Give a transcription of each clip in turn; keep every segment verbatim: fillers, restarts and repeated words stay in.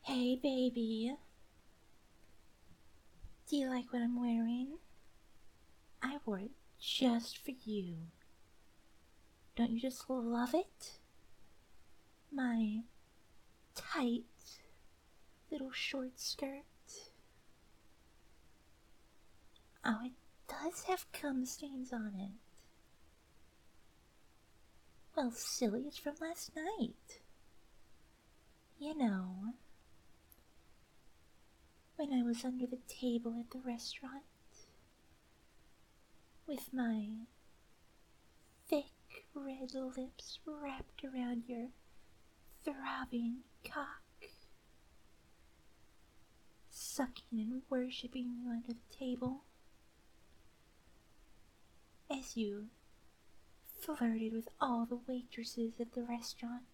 Hey, baby. Do you like what I'm wearing? I wore it just for you. Don't you just love it? My tight little short skirt. Oh, it does have cum stains on it. Well, silly, it's from last night. You know, when I was under the table at the restaurant with my thick red lips wrapped around your throbbing cock, sucking and worshipping you under the table as you flirted with all the waitresses at the restaurant.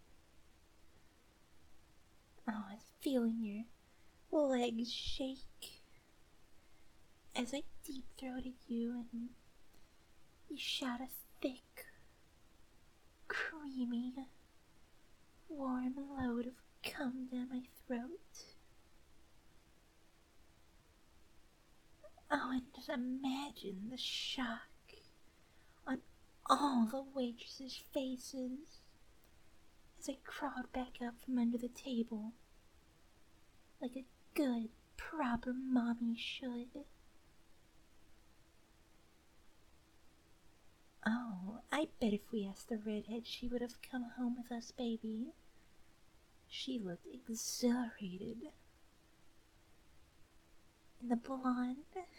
Oh, I was feeling your legs shake as I deep-throated you and you shot a thick, creamy, warm load of cum down my throat. Oh, and just imagine the shock on all the waitresses' faces as I crawled back up from under the table like a good, proper mommy should. Oh, I bet if we asked the redhead she would have come home with us, baby. She looked exhilarated. And the blonde?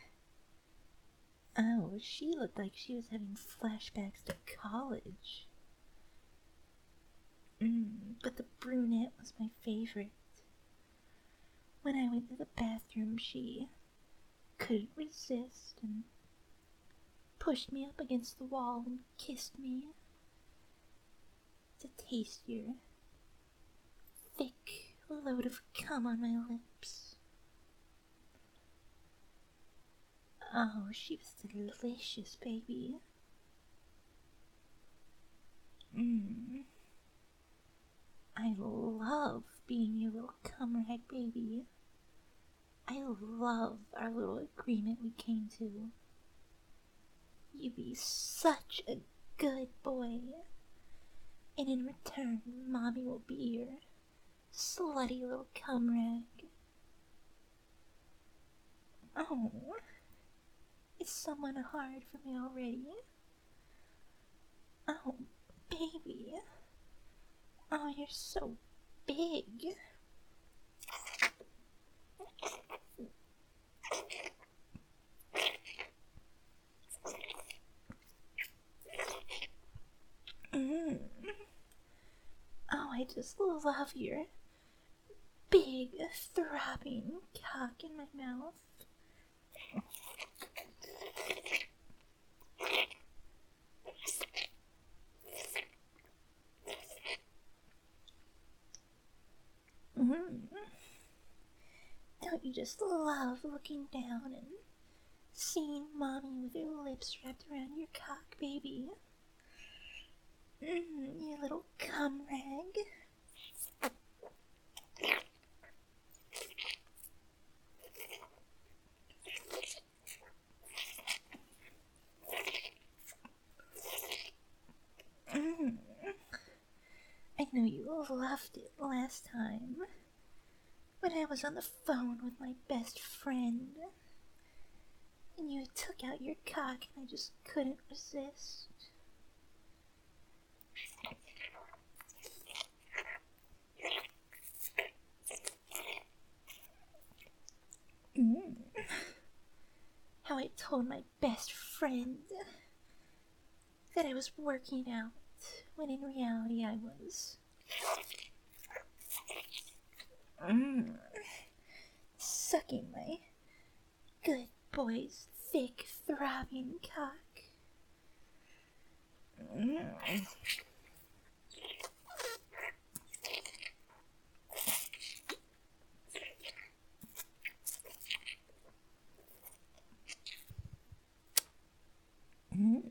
Oh, she looked like she was having flashbacks to college. Mm, but the brunette was my favorite. When I went to the bathroom, she couldn't resist and pushed me up against the wall and kissed me to taste your thick load of cum on my lips. Oh, she was delicious, baby. Mmm. I love being your little cum rag, baby. I love our little agreement we came to. You be such a good boy. And in return, Mommy will be your slutty little cum rag. Oh, is someone hard for me already? Oh, baby. Oh, you're so big. Mm. Oh, I just love your big, throbbing cock in my mouth. Mm. Don't you just love looking down and seeing Mommy with her lips wrapped around your cock, baby? Mm, you little cum rag. Mm. I know you loved it last time when I was on the phone with my best friend and you took out your cock and I just couldn't resist. Mm. How I told my best friend that I was working out when in reality I was mm, sucking my good boy's thick, throbbing cock. Mm. Mm.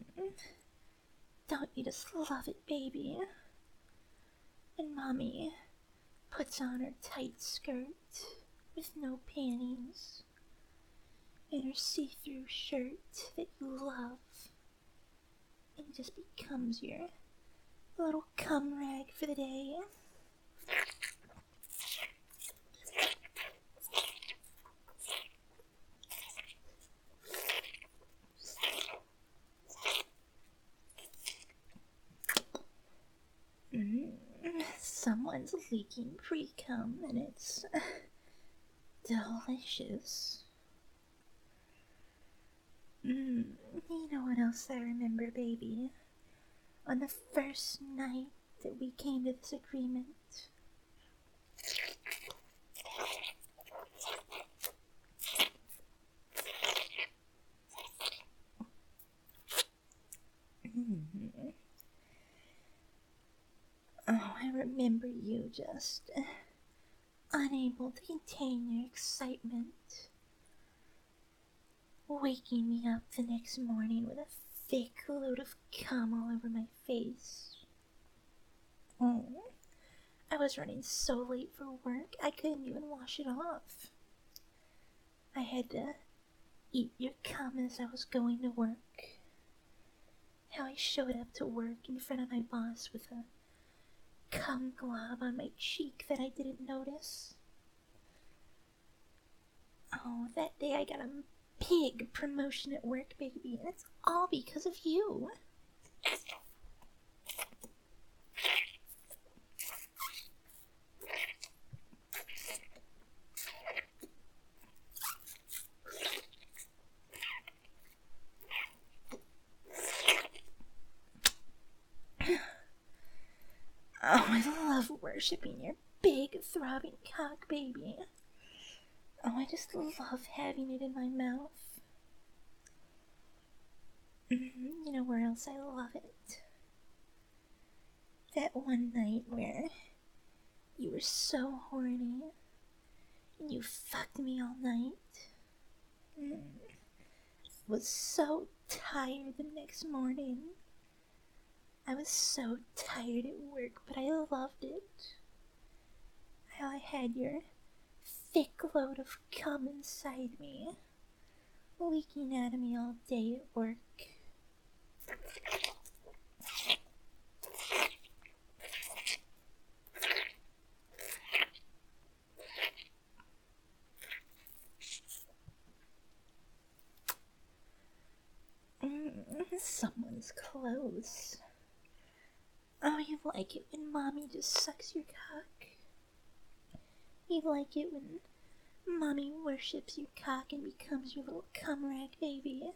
Don't you just love it, baby? And Mommy puts on her tight skirt with no panties and her see-through shirt that you love and just becomes your little cum rag for the day. Mm, someone's leaking pre-cum and it's delicious. Mm, you know what else I remember, baby? On the first night that we came to this agreement. Mm-hmm. Oh, I remember you just uh, unable to contain your excitement. Waking me up the next morning with a thick load of cum all over my face. Oh, I was running so late for work, I couldn't even wash it off. I had to eat your cum as I was going to work. How I showed up to work in front of my boss with a cum glob on my cheek that I didn't notice. Oh, that day I got a big promotion at work, baby, and it's all because of you. Oh, I love worshipping your big throbbing cock, baby. Oh, I just love having it in my mouth. Mm-hmm. You know where else I love it? That one night where you were so horny and you fucked me all night. Mm. Was so tired the next morning. I was so tired at work, but I loved it. How I had your thick load of cum inside me, leaking out of me all day at work. Mm, someone's close. Oh, you like it when mommy just sucks your cock? You like it when mommy worships your cock and becomes your little cum rag, baby?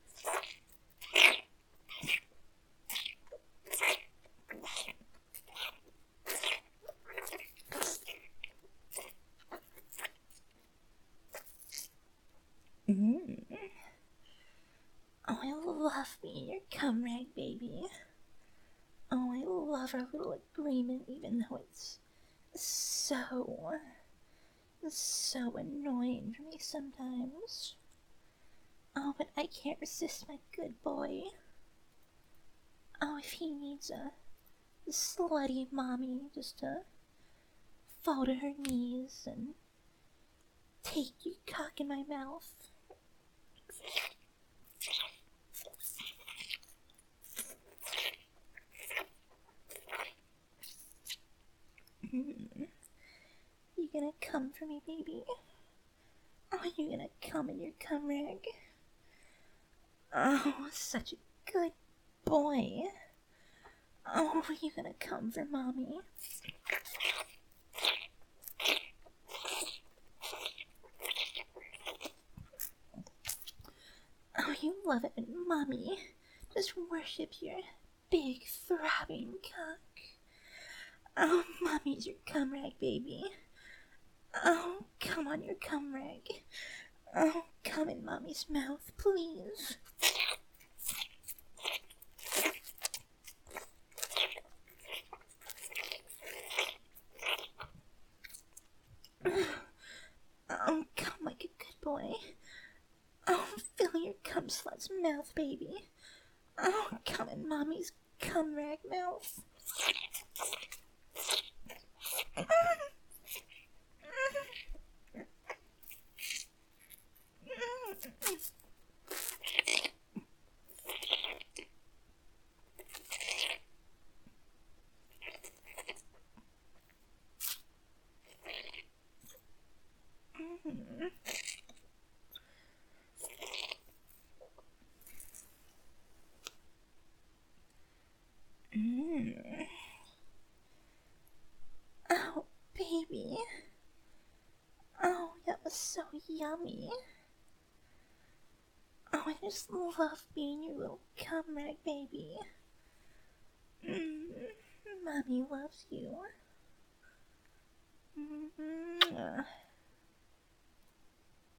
Mm. Oh, I love being your cum rag, baby. Oh, I love our little agreement, even though it's so, so annoying for me sometimes. Oh, but I can't resist my good boy. Oh, if he needs a slutty mommy just to fall to her knees and take your cock in my mouth. Mm. You gonna come for me, baby? Oh, you gonna come in your cum rag? Oh, such a good boy. Oh, you gonna come for mommy? Oh, you love it when mommy just worships your big throbbing cock. Oh, mommy's your cum rag, baby. Oh, come on your cum rag. Oh, come in mommy's mouth, please. Oh, come like a good boy. Oh, fill your cum slut's mouth, baby. Oh, come in mommy's cum rag mouth. Oh, yummy. Oh, I just love being your little cum rag baby. Mm, Mommy loves you. Mm-hmm.